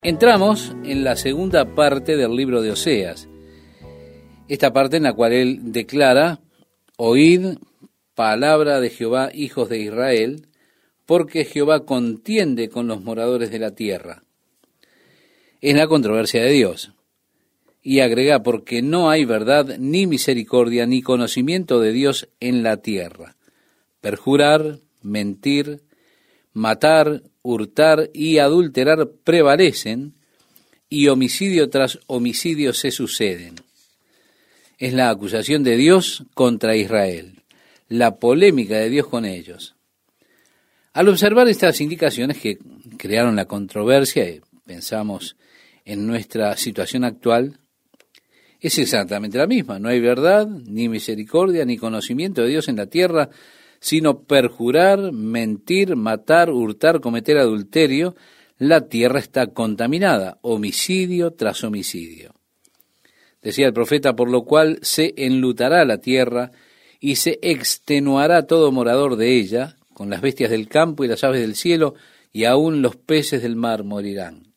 Entramos en la segunda parte del libro de Oseas, esta parte en la cual él declara: oíd palabra de Jehová, hijos de Israel, porque Jehová contiende con los moradores de la tierra. Es la controversia de Dios. Y agrega: porque no hay verdad, ni misericordia, ni conocimiento de Dios en la tierra. Perjurar, mentir, matar, hurtar y adulterar prevalecen, y homicidio tras homicidio se suceden. Es la acusación de Dios contra Israel, la polémica de Dios con ellos. Al observar estas indicaciones que crearon la controversia, y pensamos en nuestra situación actual, es exactamente la misma. No hay verdad, ni misericordia, ni conocimiento de Dios en la tierra, sino perjurar, mentir, matar, hurtar, cometer adulterio. La tierra está contaminada, homicidio tras homicidio. Decía el profeta: por lo cual se enlutará la tierra y se extenuará todo morador de ella, con las bestias del campo y las aves del cielo, y aún los peces del mar morirán.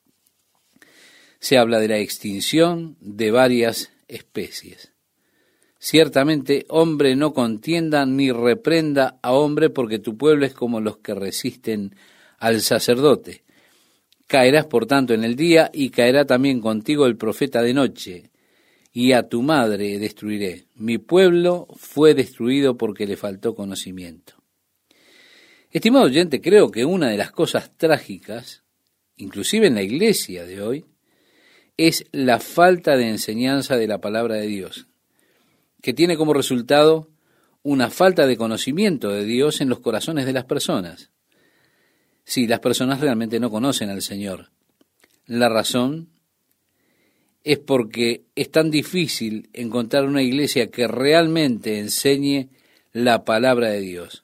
Se habla de la extinción de varias especies. Ciertamente, hombre no contienda ni reprenda a hombre, porque tu pueblo es como los que resisten al sacerdote. Caerás por tanto en el día, y caerá también contigo el profeta de noche, y a tu madre destruiré. Mi pueblo fue destruido porque le faltó conocimiento. Estimado oyente, creo que una de las cosas trágicas, inclusive en la iglesia de hoy, es la falta de enseñanza de la palabra de Dios, que tiene como resultado una falta de conocimiento de Dios en los corazones de las personas. Sí, las personas realmente no conocen al Señor. La razón es porque es tan difícil encontrar una iglesia que realmente enseñe la palabra de Dios.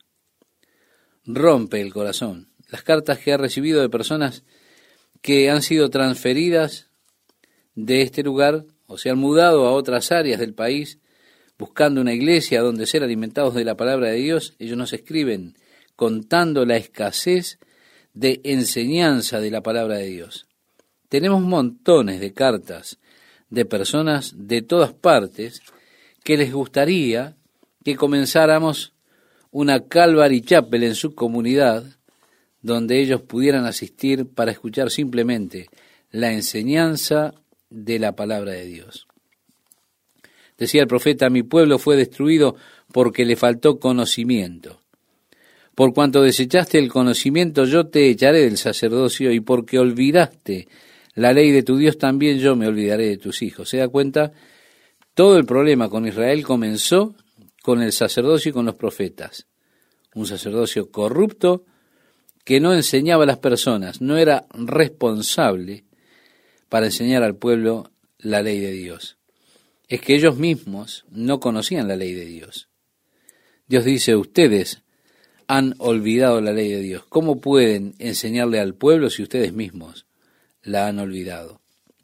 Rompe el corazón. Las cartas que he recibido de personas que han sido transferidas de este lugar o se han mudado a otras áreas del país buscando una iglesia donde ser alimentados de la palabra de Dios, ellos nos escriben contando la escasez de enseñanza de la palabra de Dios. Tenemos montones de cartas de personas de todas partes que les gustaría que comenzáramos una Calvary Chapel en su comunidad, donde ellos pudieran asistir para escuchar simplemente la enseñanza de la palabra de Dios. Decía el profeta: mi pueblo fue destruido porque le faltó conocimiento. Por cuanto desechaste el conocimiento, yo te echaré del sacerdocio, y porque olvidaste la ley de tu Dios, también yo me olvidaré de tus hijos. ¿Se da cuenta? Todo el problema con Israel comenzó con el sacerdocio y con los profetas. Un sacerdocio corrupto que no enseñaba a las personas, no era responsable para enseñar al pueblo la ley de Dios. Es que ellos mismos no conocían la ley de Dios. Dios dice: ustedes han olvidado la ley de Dios. ¿Cómo pueden enseñarle al pueblo si ustedes mismos la han olvidado?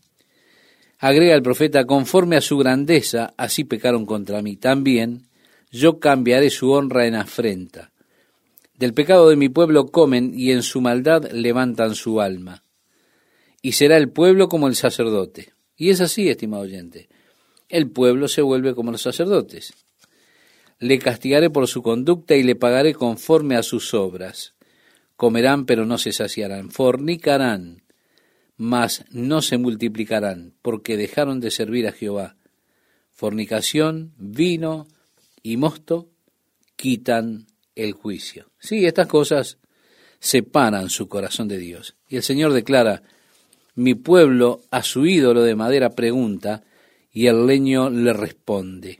Agrega el profeta: conforme a su grandeza, así pecaron contra mí. También yo cambiaré su honra en afrenta. Del pecado de mi pueblo comen, y en su maldad levantan su alma. Y será el pueblo como el sacerdote. Y es así, estimado oyente. El pueblo se vuelve como los sacerdotes. Le castigaré por su conducta y le pagaré conforme a sus obras. Comerán, pero no se saciarán. Fornicarán, mas no se multiplicarán, porque dejaron de servir a Jehová. Fornicación, vino y mosto quitan el juicio. Sí, estas cosas separan su corazón de Dios. Y el Señor declara: mi pueblo a su ídolo de madera pregunta, y el leño le responde.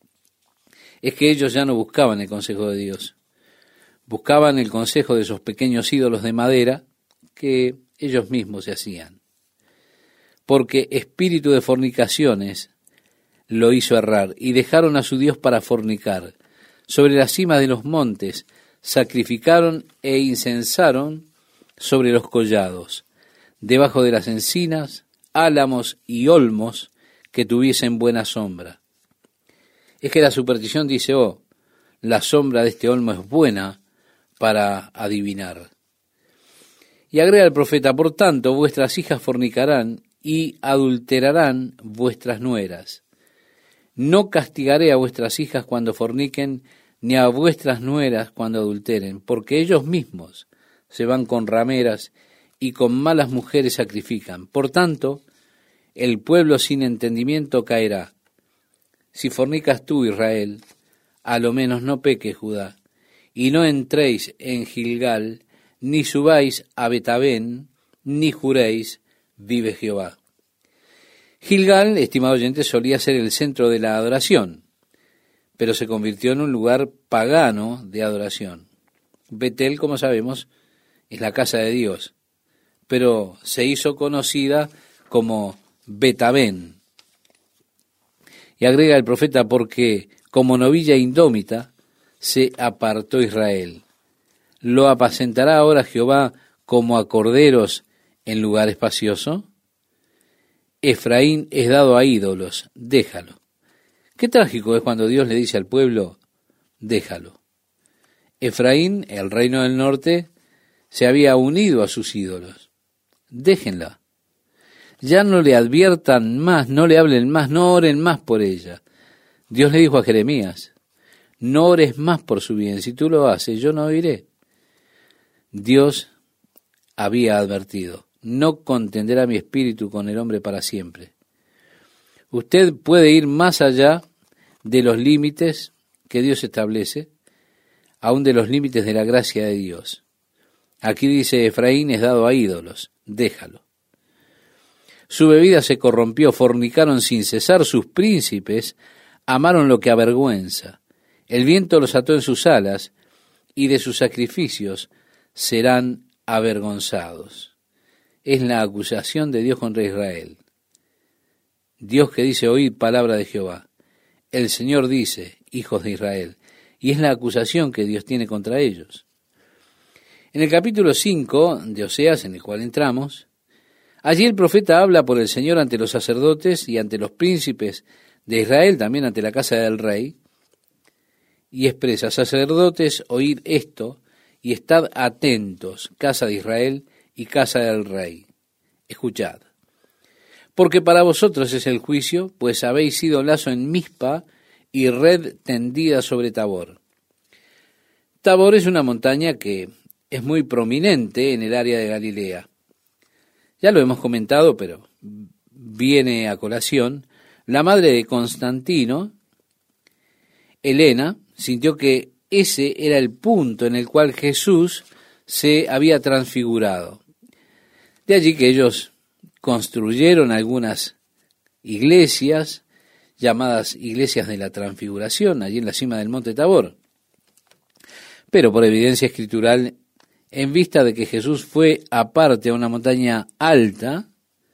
Es que ellos ya no buscaban el consejo de Dios, buscaban el consejo de esos pequeños ídolos de madera que ellos mismos se hacían. Porque espíritu de fornicaciones lo hizo errar, y dejaron a su Dios para fornicar. Sobre la cima de los montes sacrificaron e incensaron sobre los collados, debajo de las encinas, álamos y olmos que tuviesen buena sombra. Es que la superstición dice: oh, la sombra de este olmo es buena para adivinar. Y agrega el profeta, por tanto, vuestras hijas fornicarán y adulterarán vuestras nueras. No castigaré a vuestras hijas cuando forniquen, ni a vuestras nueras cuando adulteren, porque ellos mismos se van con rameras y con malas mujeres sacrifican. Por tanto, el pueblo sin entendimiento caerá. Si fornicas tú, Israel, a lo menos no peques, Judá, y no entréis en Gilgal, ni subáis a Betabén, ni juréis, vive Jehová. Gilgal, estimado oyente, solía ser el centro de la adoración, pero se convirtió en un lugar pagano de adoración. Betel, como sabemos, es la casa de Dios, pero se hizo conocida como Betabén. Y agrega el profeta, porque como novilla indómita se apartó Israel. ¿Lo apacentará ahora Jehová como a corderos en lugar espacioso? Efraín es dado a ídolos, déjalo. Qué trágico es cuando Dios le dice al pueblo, déjalo. Efraín, el reino del norte, se había unido a sus ídolos. Déjenla. Ya no le adviertan más, no le hablen más, no oren más por ella. Dios le dijo a Jeremías, no ores más por su bien, si tú lo haces, yo no oiré. Dios había advertido, no contenderá mi espíritu con el hombre para siempre. Usted puede ir más allá de los límites que Dios establece, aún de los límites de la gracia de Dios. Aquí dice, Efraín es dado a ídolos, déjalo. Su bebida se corrompió, fornicaron sin cesar, sus príncipes amaron lo que avergüenza. El viento los ató en sus alas, y de sus sacrificios serán avergonzados. Es la acusación de Dios contra Israel. Dios que dice, oíd palabra de Jehová. El Señor dice, hijos de Israel. Y es la acusación que Dios tiene contra ellos. En el capítulo 5 de Oseas, en el cual entramos, allí el profeta habla por el Señor ante los sacerdotes y ante los príncipes de Israel, también ante la casa del rey, y expresa, sacerdotes, oíd esto, y estad atentos, casa de Israel y casa del rey. Escuchad. Porque para vosotros es el juicio, pues habéis sido lazo en Mizpa y red tendida sobre Tabor. Tabor es una montaña que es muy prominente en el área de Galilea. Ya lo hemos comentado, pero viene a colación. La madre de Constantino, Helena, sintió que ese era el punto en el cual Jesús se había transfigurado. De allí que ellos construyeron algunas iglesias, llamadas iglesias de la transfiguración, allí en la cima del monte Tabor. Pero por evidencia escritural, en vista de que Jesús fue aparte a una montaña alta,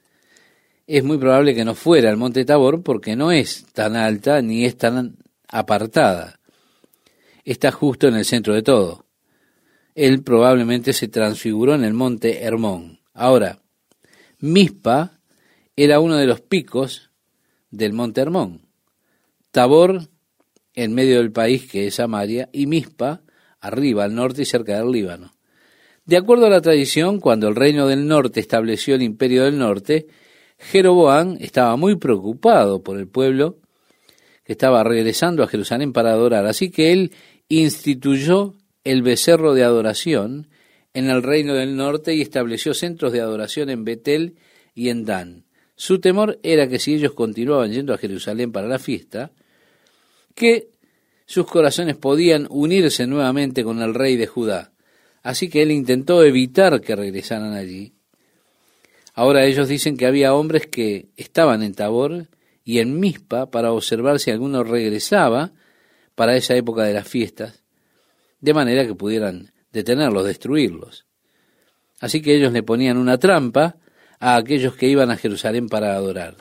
es muy probable que no fuera al monte Tabor porque no es tan alta ni es tan apartada. Está justo en el centro de todo. Él probablemente se transfiguró en el monte Hermón. Ahora, Mizpa era uno de los picos del monte Hermón. Tabor, en medio del país que es Samaria, y Mizpa, arriba, al norte y cerca del Líbano. De acuerdo a la tradición, cuando el reino del norte estableció el imperio del norte, Jeroboam estaba muy preocupado por el pueblo que estaba regresando a Jerusalén para adorar. Así que él instituyó el becerro de adoración en el reino del norte y estableció centros de adoración en Betel y en Dan. Su temor era que si ellos continuaban yendo a Jerusalén para la fiesta, que sus corazones podían unirse nuevamente con el rey de Judá. Así que él intentó evitar que regresaran allí. Ahora ellos dicen que había hombres que estaban en Tabor y en Mizpa para observar si alguno regresaba para esa época de las fiestas, de manera que pudieran detenerlos, destruirlos. Así que ellos le ponían una trampa a aquellos que iban a Jerusalén para adorar.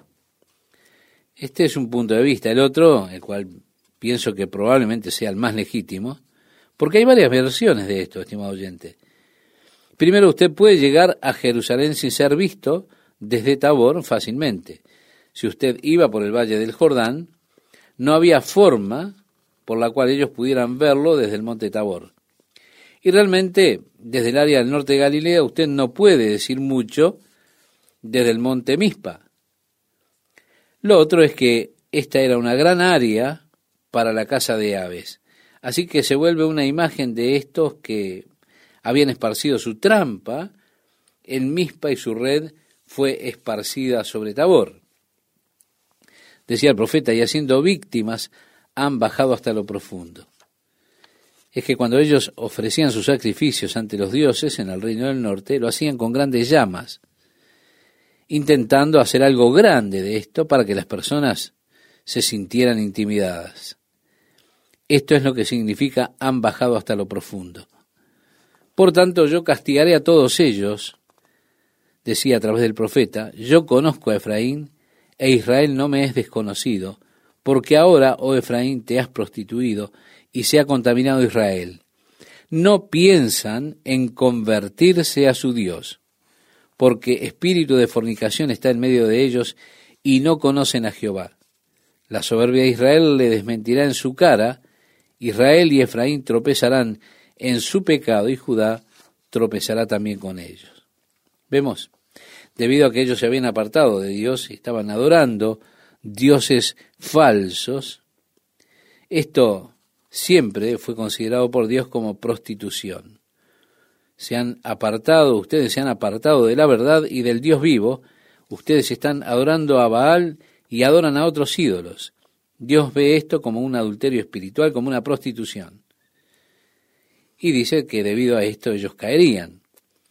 Este es un punto de vista. El otro, el cual pienso que probablemente sea el más legítimo, porque hay varias versiones de esto, estimado oyente. Primero, usted puede llegar a Jerusalén sin ser visto desde Tabor fácilmente. Si usted iba por el valle del Jordán, no había forma por la cual ellos pudieran verlo desde el monte Tabor. Y realmente, desde el área del norte de Galilea, usted no puede decir mucho desde el monte Mizpa. Lo otro es que esta era una gran área para la caza de aves. Así que se vuelve una imagen de estos que habían esparcido su trampa en Mizpa y su red fue esparcida sobre Tabor. Decía el profeta, y haciendo víctimas han bajado hasta lo profundo. Es que cuando ellos ofrecían sus sacrificios ante los dioses en el reino del norte, lo hacían con grandes llamas, intentando hacer algo grande de esto para que las personas se sintieran intimidadas. Esto es lo que significa han bajado hasta lo profundo. Por tanto, yo castigaré a todos ellos, decía a través del profeta, yo conozco a Efraín, e Israel no me es desconocido, porque ahora, oh Efraín, te has prostituido, y se ha contaminado Israel. No piensan en convertirse a su Dios, porque espíritu de fornicación está en medio de ellos, y no conocen a Jehová. La soberbia de Israel le desmentirá en su cara, Israel y Efraín tropezarán en su pecado, y Judá tropezará también con ellos. Vemos, debido a que ellos se habían apartado de Dios y estaban adorando dioses falsos, esto siempre fue considerado por Dios como prostitución. Ustedes se han apartado de la verdad y del Dios vivo, ustedes están adorando a Baal y adoran a otros ídolos. Dios ve esto como un adulterio espiritual, como una prostitución. Y dice que debido a esto ellos caerían.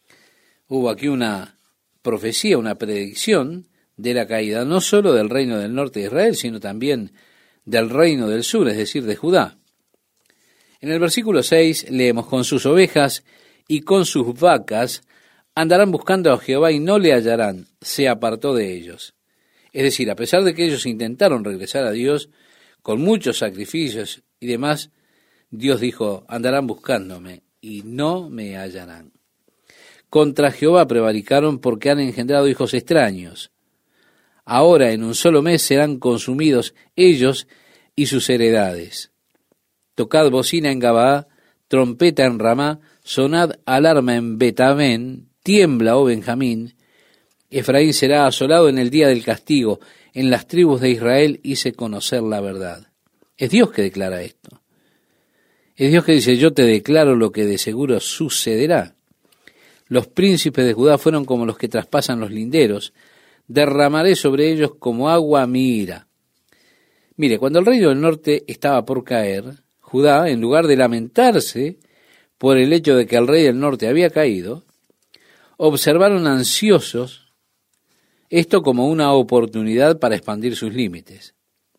Hubo aquí una profecía, una predicción de la caída, no solo del reino del norte de Israel, sino también del reino del sur, es decir, de Judá. En el versículo 6 leemos, con sus ovejas y con sus vacas andarán buscando a Jehová y no le hallarán, se apartó de ellos. Es decir, a pesar de que ellos intentaron regresar a Dios con muchos sacrificios y demás, Dios dijo, andarán buscándome y no me hallarán. Contra Jehová prevaricaron porque han engendrado hijos extraños. Ahora en un solo mes serán consumidos ellos y sus heredades. Tocad bocina en Gabaa, trompeta en Ramá, sonad alarma en Betamén, tiembla, oh Benjamín. Efraín será asolado en el día del castigo, en las tribus de Israel hice conocer la verdad. Es Dios que declara esto. Es Dios que dice, yo te declaro lo que de seguro sucederá. Los príncipes de Judá fueron como los que traspasan los linderos, derramaré sobre ellos como agua mi ira. Mire, cuando el reino del norte estaba por caer, Judá, en lugar de lamentarse por el hecho de que el rey del norte había caído, observaron ansiosos esto como una oportunidad para expandir sus límites.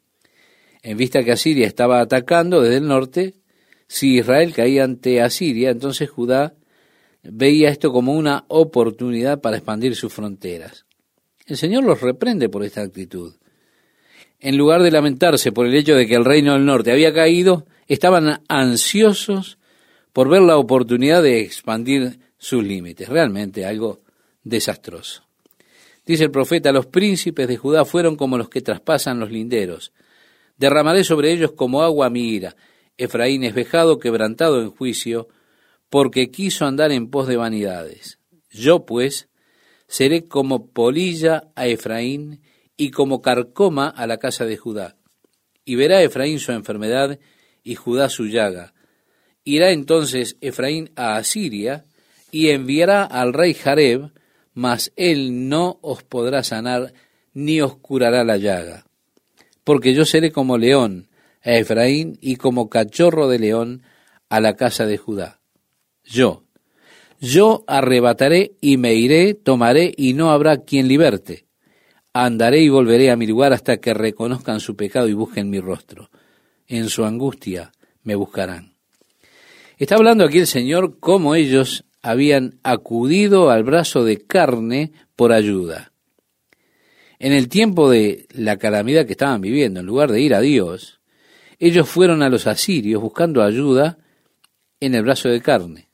En vista que Asiria estaba atacando desde el norte, si Israel caía ante Asiria, entonces Judá veía esto como una oportunidad para expandir sus fronteras. El Señor los reprende por esta actitud. En lugar de lamentarse por el hecho de que el reino del norte había caído, estaban ansiosos por ver la oportunidad de expandir sus límites. Realmente algo desastroso. Dice el profeta, los príncipes de Judá fueron como los que traspasan los linderos. Derramaré sobre ellos como agua mi ira. Efraín es vejado, quebrantado en juicio, porque quiso andar en pos de vanidades. Yo, pues, seré como polilla a Efraín y como carcoma a la casa de Judá. Y verá Efraín su enfermedad y Judá su llaga. Irá entonces Efraín a Asiria y enviará al rey Jareb, mas él no os podrá sanar ni os curará la llaga. Porque yo seré como león a Efraín y como cachorro de león a la casa de Judá. Yo arrebataré y me iré, tomaré y no habrá quien liberte. Andaré y volveré a mi lugar hasta que reconozcan su pecado y busquen mi rostro. En su angustia me buscarán. Está hablando aquí el Señor cómo ellos habían acudido al brazo de carne por ayuda. En el tiempo de la calamidad que estaban viviendo, en lugar de ir a Dios, ellos fueron a los asirios buscando ayuda en el brazo de carne.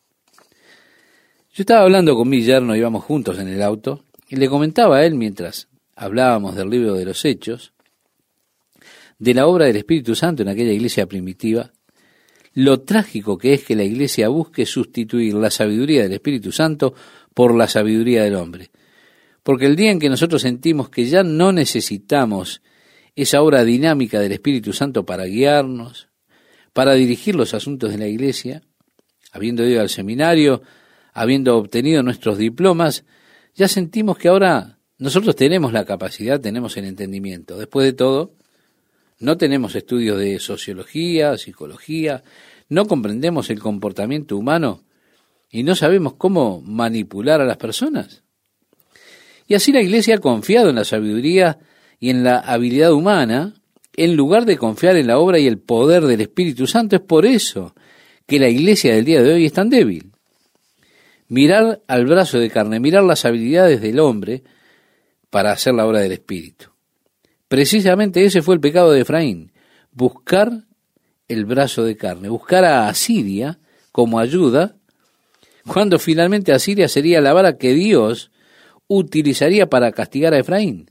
Yo estaba hablando con mi yerno, íbamos juntos en el auto, y le comentaba a él mientras hablábamos del libro de los Hechos, de la obra del Espíritu Santo en aquella iglesia primitiva. lo trágico que es que la Iglesia busque sustituir la sabiduría del Espíritu Santo por la sabiduría del hombre. Porque el día en que nosotros sentimos que ya no necesitamos esa obra dinámica del Espíritu Santo para guiarnos, para dirigir los asuntos de la Iglesia, habiendo ido al seminario, habiendo obtenido nuestros diplomas, ya sentimos que ahora nosotros tenemos la capacidad, tenemos el entendimiento. Después de todo, no tenemos estudios de sociología, psicología, no comprendemos el comportamiento humano y no sabemos cómo manipular a las personas. Y así la Iglesia ha confiado en la sabiduría y en la habilidad humana, en lugar de confiar en la obra y el poder del Espíritu Santo. Es por eso que la Iglesia del día de hoy es tan débil. Mirar al brazo de carne, mirar las habilidades del hombre para hacer la obra del Espíritu. Precisamente ese fue el pecado de Efraín, buscar el brazo de carne, buscar a Asiria como ayuda, cuando finalmente Asiria sería la vara que Dios utilizaría para castigar a Efraín.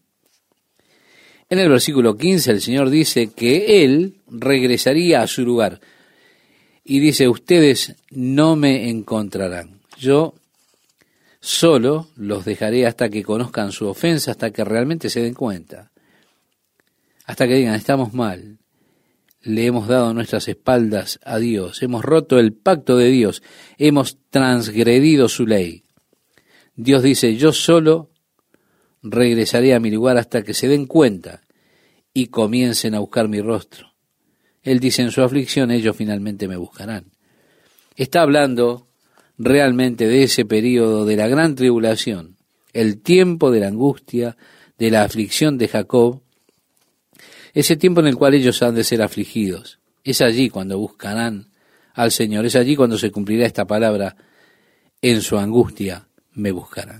En el versículo 15 el Señor dice que Él regresaría a su lugar y dice, ustedes no me encontrarán. Yo solo los dejaré hasta que conozcan su ofensa, hasta que realmente se den cuenta, hasta que digan, estamos mal, le hemos dado nuestras espaldas a Dios, hemos roto el pacto de Dios, hemos transgredido su ley. Dios dice, yo solo regresaré a mi lugar hasta que se den cuenta y comiencen a buscar mi rostro. Él dice, en su aflicción ellos finalmente me buscarán. Está hablando realmente de ese período de la gran tribulación, el tiempo de la angustia, de la aflicción de Jacob, ese tiempo en el cual ellos han de ser afligidos. Es allí cuando buscarán al Señor, es allí cuando se cumplirá esta palabra, en su angustia me buscarán.